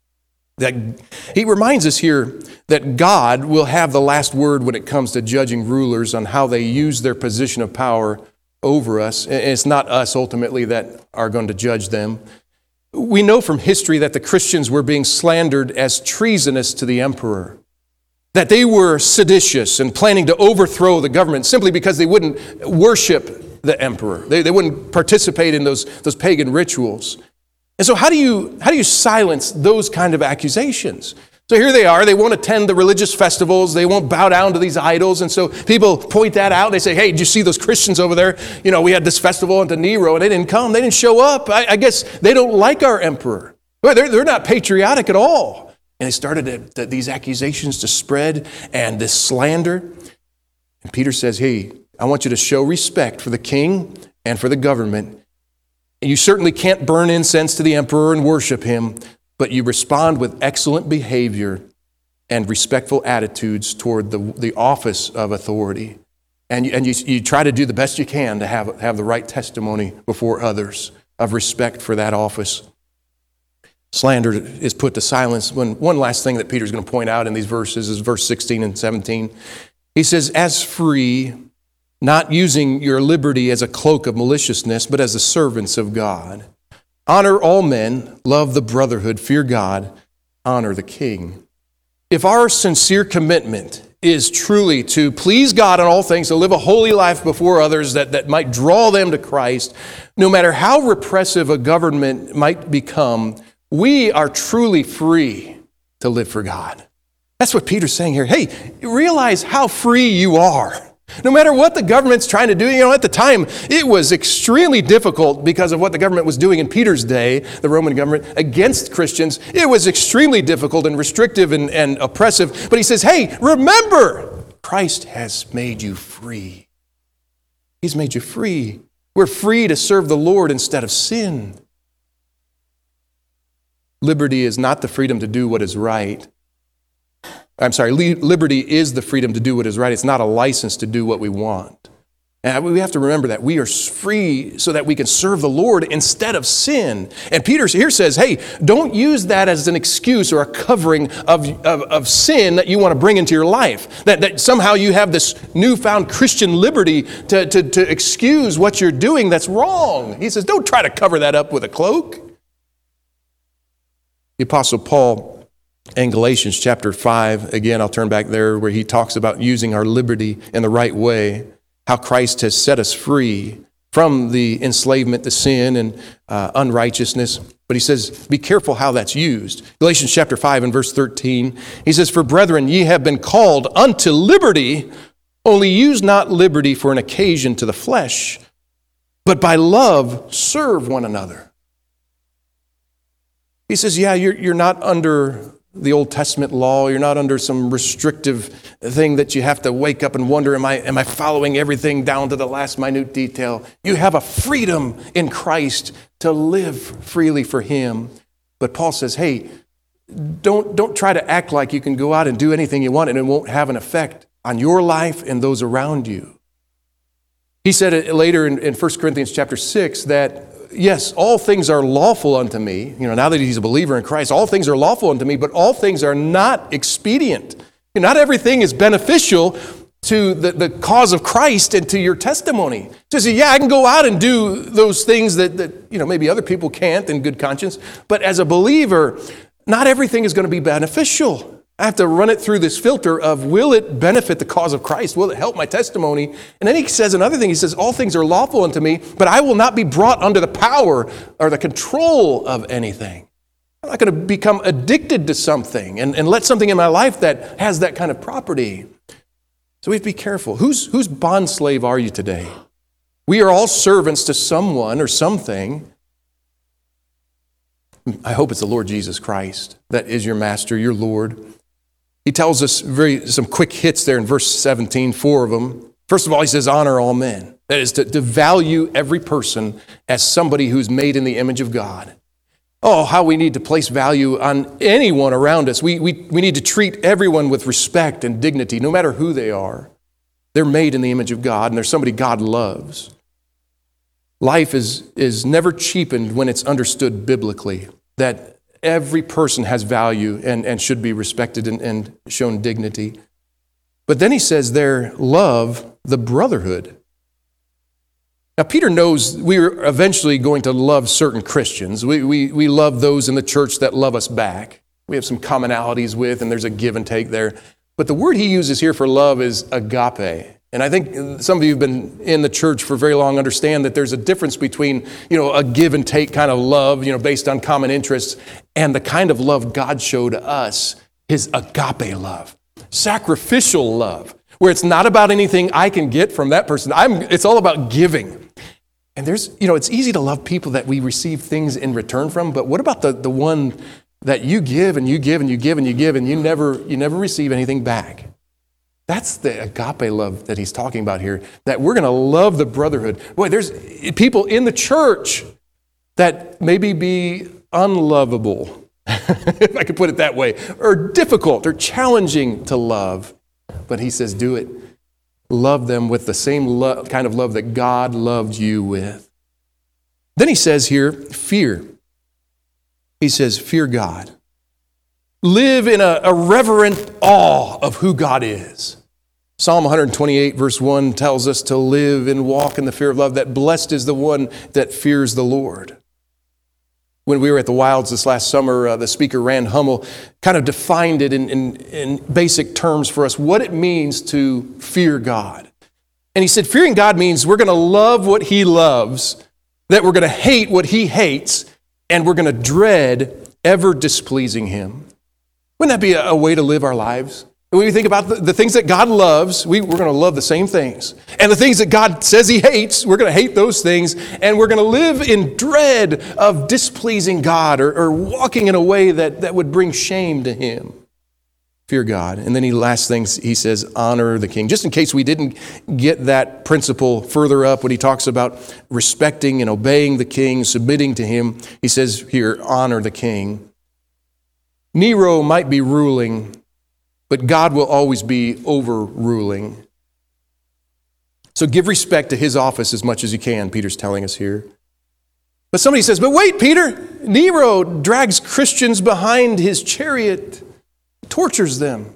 Speaker 1: He reminds us here that God will have the last word when it comes to judging rulers on how they use their position of power over us. It's not us ultimately that are going to judge them. We know from history that the Christians were being slandered as treasonous to the emperor, that they were seditious and planning to overthrow the government simply because they wouldn't worship the emperor. They wouldn't participate in those pagan rituals. And so how do you silence those kind of accusations? So here they are, they won't attend the religious festivals, they won't bow down to these idols, and so people point that out. They say, hey, did you see those Christians over there? You know, we had this festival into Nero, and they didn't come, they didn't show up. I guess they don't like our emperor. They're not patriotic at all. And they started these accusations to spread and this slander. And Peter says, hey, I want you to show respect for the king and for the government. And you certainly can't burn incense to the emperor and worship him, but you respond with excellent behavior and respectful attitudes toward the office of authority. And you try to do the best you can to have the right testimony before others of respect for that office. Slander is put to silence. One last thing that Peter's going to point out in these verses is verse 16 and 17. He says, as free, not using your liberty as a cloak of maliciousness, but as the servants of God. Honor all men, love the brotherhood, fear God, honor the king. If our sincere commitment is truly to please God in all things, to live a holy life before others that might draw them to Christ, no matter how repressive a government might become, we are truly free to live for God. That's what Peter's saying here. Hey, realize how free you are. No matter what the government's trying to do, at the time, it was extremely difficult because of what the government was doing in Peter's day, the Roman government, against Christians. It was extremely difficult and restrictive and oppressive. But he says, hey, remember, Christ has made you free. He's made you free. We're free to serve the Lord instead of sin. Liberty is not the freedom to do what is right. Liberty is the freedom to do what is right. It's not a license to do what we want. And we have to remember that we are free so that we can serve the Lord instead of sin. And Peter here says, hey, don't use that as an excuse or a covering of sin that you want to bring into your life. That somehow you have this newfound Christian liberty to excuse what you're doing that's wrong. He says, don't try to cover that up with a cloak. The Apostle Paul And Galatians chapter 5, again, I'll turn back there where he talks about using our liberty in the right way, how Christ has set us free from the enslavement to sin and unrighteousness. But he says, be careful how that's used. Galatians chapter 5 and verse 13, he says, for brethren, ye have been called unto liberty, only use not liberty for an occasion to the flesh, but by love serve one another. He says, yeah, you're not under the Old Testament law. You're not under some restrictive thing that you have to wake up and wonder, am I following everything down to the last minute detail? You have a freedom in Christ to live freely for him. But Paul says, hey, don't try to act like you can go out and do anything you want and it won't have an effect on your life and those around you. He said it later in 1 Corinthians chapter 6 that, yes, all things are lawful unto me. Now that he's a believer in Christ, all things are lawful unto me, but all things are not expedient. Not everything is beneficial to the cause of Christ and to your testimony. So yeah, I can go out and do those things that maybe other people can't in good conscience, but as a believer, not everything is going to be beneficial. I have to run it through this filter of, will it benefit the cause of Christ? Will it help my testimony? And then he says another thing. He says, all things are lawful unto me, but I will not be brought under the power or the control of anything. I'm not going to become addicted to something and let something in my life that has that kind of property. So we have to be careful. Whose bondslave are you today? We are all servants to someone or something. I hope it's the Lord Jesus Christ that is your master, your Lord. He tells us some quick hits there in verse 17, 4 of them. First of all, he says, honor all men. That is to value every person as somebody who's made in the image of God. Oh, how we need to place value on anyone around us. We need to treat everyone with respect and dignity, no matter who they are. They're made in the image of God, and they're somebody God loves. Life is never cheapened when it's understood biblically, that every person has value and should be respected and shown dignity. But then he says there, love the brotherhood. Now, Peter knows we're eventually going to love certain Christians. We love those in the church that love us back. We have some commonalities with, and there's a give and take there. But the word he uses here for love is agape. And I think some of you have been in the church for very long understand that there's a difference between, a give and take kind of love, based on common interests, and the kind of love God showed us, his agape love, sacrificial love, where it's not about anything I can get from that person. It's all about giving. And there's, it's easy to love people that we receive things in return from, but what about the one that you give and you give and you give and you give and you never receive anything back? That's the agape love that he's talking about here, that we're going to love the brotherhood. Boy, there's people in the church that maybe be unlovable, if I could put it that way, or difficult or challenging to love. But he says, do it. Love them with the same kind of love that God loved you with. Then he says here, fear. He says, fear God. Live in a reverent awe of who God is. Psalm 128 verse 1 tells us to live and walk in the fear of love, that blessed is the one that fears the Lord. When we were at the Wilds this last summer, the speaker, Rand Hummel, kind of defined it in basic terms for us, what it means to fear God. And he said, fearing God means we're going to love what he loves, that we're going to hate what he hates, and we're going to dread ever displeasing him. Wouldn't that be a way to live our lives? When we think about the things that God loves, we're going to love the same things. And the things that God says he hates, we're going to hate those things. And we're going to live in dread of displeasing God or walking in a way that would bring shame to him. Fear God. And then last thing he says, honor the king. Just in case we didn't get that principle further up when he talks about respecting and obeying the king, submitting to him, he says here, honor the king. Nero might be ruling, but God will always be overruling. So give respect to his office as much as you can, Peter's telling us here. But somebody says, but wait, Peter, Nero drags Christians behind his chariot, tortures them.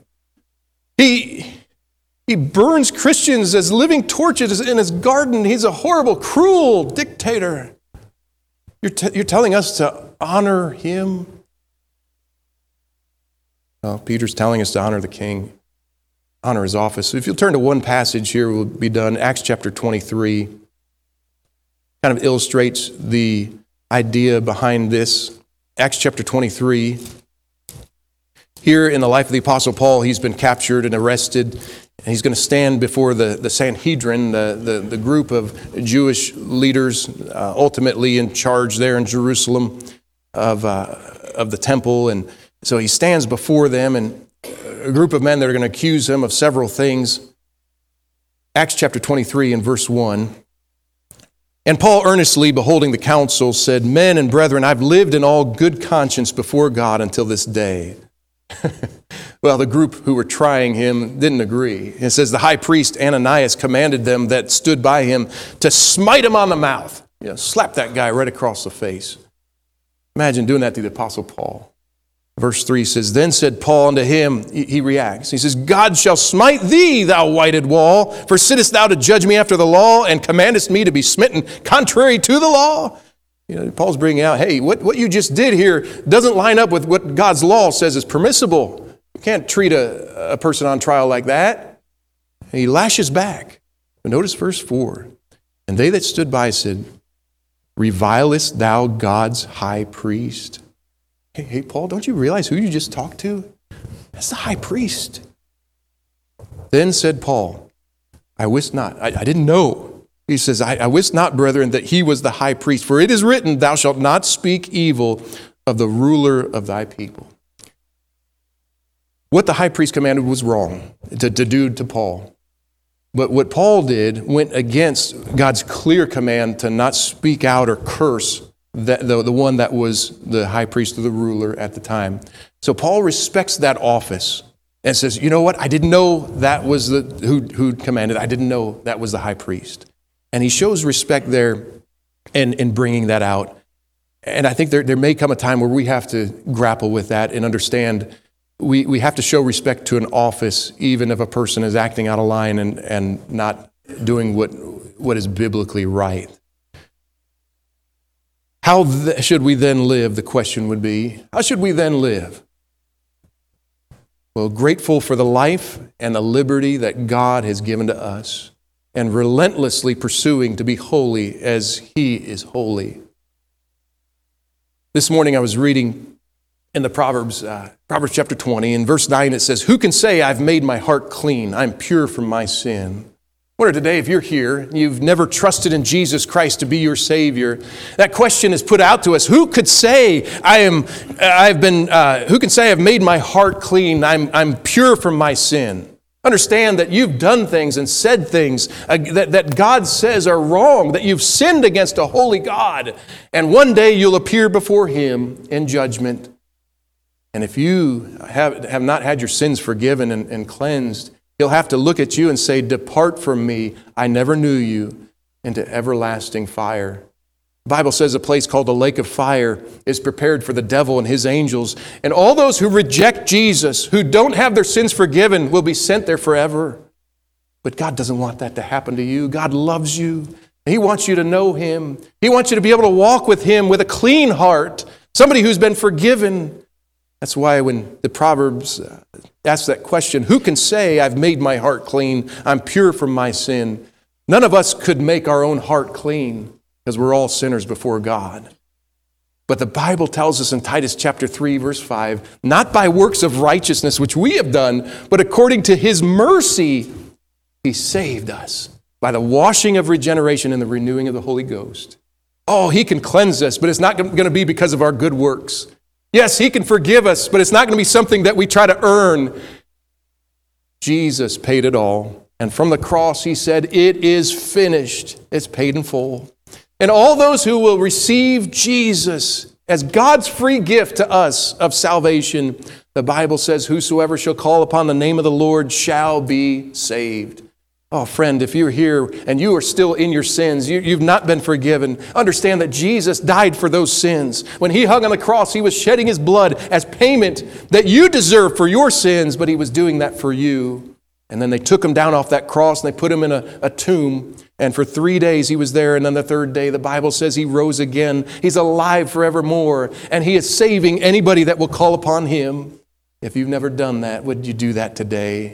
Speaker 1: He burns Christians as living torches in his garden. He's a horrible, cruel dictator. You're telling us to honor him? Well, Peter's telling us to honor the king, honor his office. So if you'll turn to one passage here, we'll be done. Acts chapter 23 kind of illustrates the idea behind this. Acts chapter 23. Here in the life of the Apostle Paul, he's been captured and arrested. And he's going to stand before the Sanhedrin, the group of Jewish leaders, ultimately in charge there in Jerusalem of the temple. And so he stands before them, and a group of men that are going to accuse him of several things. Acts chapter 23 and verse 1. And Paul earnestly, beholding the council, said, Men and brethren, I've lived in all good conscience before God until this day. Well, the group who were trying him didn't agree. It says the high priest Ananias commanded them that stood by him to smite him on the mouth. Slap that guy right across the face. Imagine doing that to the Apostle Paul. Verse 3 says, Then said Paul unto him, he reacts. He says, God shall smite thee, thou whited wall, for sittest thou to judge me after the law, and commandest me to be smitten contrary to the law? Paul's bringing out, hey, what you just did here doesn't line up with what God's law says is permissible. You can't treat a person on trial like that. And he lashes back. But notice verse 4. And they that stood by said, Revilest thou God's high priest? Hey, Paul, don't you realize who you just talked to? That's the high priest. Then said Paul, I wist not, I didn't know. He says, I wist not, brethren, that he was the high priest. For it is written, Thou shalt not speak evil of the ruler of thy people. What the high priest commanded was wrong to do to Paul. But what Paul did went against God's clear command to not speak out or curse the one that was the high priest or the ruler at the time. So Paul respects that office and says, you know what? I didn't know that was who commanded. I didn't know that was the high priest. And he shows respect there in bringing that out. And I think there may come a time where we have to grapple with that and understand we have to show respect to an office, even if a person is acting out of line and not doing what is biblically right. How should we then live? The question would be, how should we then live? Well, grateful for the life and the liberty that God has given to us, and relentlessly pursuing to be holy as He is holy. This morning I was reading in the Proverbs chapter 20, in verse 9 it says, Who can say, I've made my heart clean, I'm pure from my sin? I wonder today, if you're here, you've never trusted in Jesus Christ to be your Savior, that question is put out to us. Who could say, who can say I've made my heart clean, I'm pure from my sin? Understand that you've done things and said things that God says are wrong, that you've sinned against a holy God, and one day you'll appear before Him in judgment. And if you have not had your sins forgiven and cleansed, He'll have to look at you and say, Depart from me, I never knew you, into everlasting fire. The Bible says a place called the lake of fire is prepared for the devil and his angels. And all those who reject Jesus, who don't have their sins forgiven, will be sent there forever. But God doesn't want that to happen to you. God loves you. He wants you to know Him. He wants you to be able to walk with Him with a clean heart, somebody who's been forgiven. That's why when the Proverbs ask that question, who can say, I've made my heart clean, I'm pure from my sin? None of us could make our own heart clean because we're all sinners before God. But the Bible tells us in Titus chapter 3, verse 5, not by works of righteousness which we have done, but according to His mercy, He saved us by the washing of regeneration and the renewing of the Holy Ghost. Oh, He can cleanse us, but it's not going to be because of our good works. Yes, He can forgive us, but it's not going to be something that we try to earn. Jesus paid it all. And from the cross, He said, it is finished. It's paid in full. And all those who will receive Jesus as God's free gift to us of salvation, the Bible says, whosoever shall call upon the name of the Lord shall be saved. Oh, friend, if you're here and you are still in your sins, you've not been forgiven, understand that Jesus died for those sins. When He hung on the cross, He was shedding His blood as payment that you deserve for your sins, but He was doing that for you. And then they took Him down off that cross and they put Him in a tomb. And for 3 days He was there. And then the third day, the Bible says He rose again. He's alive forevermore. And He is saving anybody that will call upon Him. If you've never done that, would you do that today?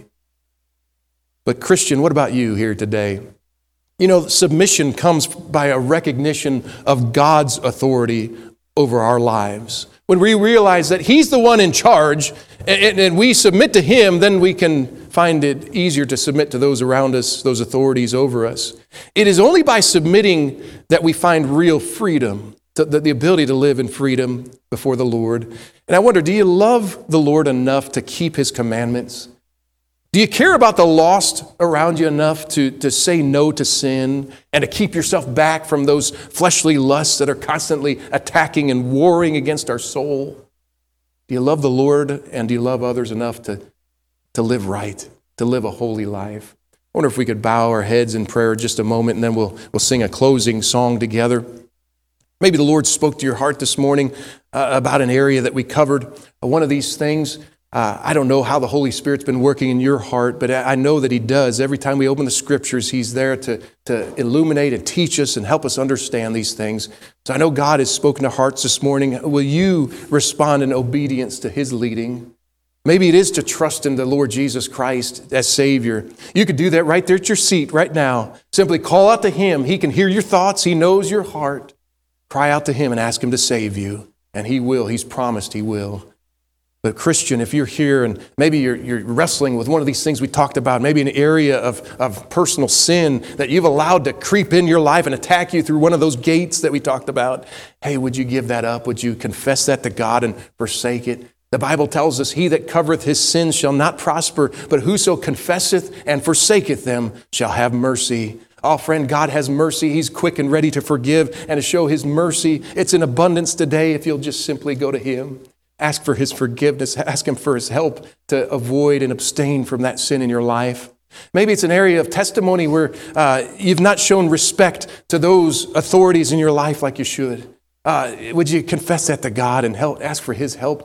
Speaker 1: But Christian, what about you here today? You know, submission comes by a recognition of God's authority over our lives. When we realize that He's the one in charge and we submit to Him, then we can find it easier to submit to those around us, those authorities over us. It is only by submitting that we find real freedom, the ability to live in freedom before the Lord. And I wonder, do you love the Lord enough to keep His commandments? Do you care about the lost around you enough to say no to sin and to keep yourself back from those fleshly lusts that are constantly attacking and warring against our soul? Do you love the Lord and do you love others enough to live right, to live a holy life? I wonder if we could bow our heads in prayer just a moment and then we'll sing a closing song together. Maybe the Lord spoke to your heart this morning about an area that we covered, one of these things. I don't know how the Holy Spirit's been working in your heart, but I know that He does. Every time we open the Scriptures, He's there to illuminate and teach us and help us understand these things. So I know God has spoken to hearts this morning. Will you respond in obedience to His leading? Maybe it is to trust in the Lord Jesus Christ as Savior. You could do that right there at your seat right now. Simply call out to Him. He can hear your thoughts. He knows your heart. Cry out to Him and ask Him to save you. And He will. He's promised He will. But Christian, if you're here and maybe you're wrestling with one of these things we talked about, maybe an area of personal sin that you've allowed to creep in your life and attack you through one of those gates that we talked about, hey, would you give that up? Would you confess that to God and forsake it? The Bible tells us, he that covereth his sins shall not prosper, but whoso confesseth and forsaketh them shall have mercy. Oh, friend, God has mercy. He's quick and ready to forgive and to show His mercy. It's in abundance today if you'll just simply go to Him. Ask for His forgiveness. Ask Him for His help to avoid and abstain from that sin in your life. Maybe it's an area of testimony where you've not shown respect to those authorities in your life like you should. Would you confess that to God and ask for His help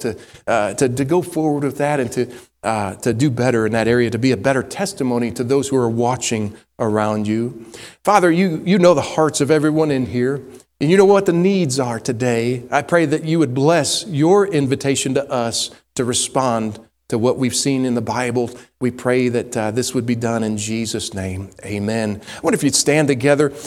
Speaker 1: to go forward with that and to do better in that area, to be a better testimony to those who are watching around you? Father, you know the hearts of everyone in here. And you know what the needs are today. I pray that you would bless your invitation to us to respond to what we've seen in the Bible. We pray that this would be done in Jesus' name. Amen. I wonder if you'd stand together.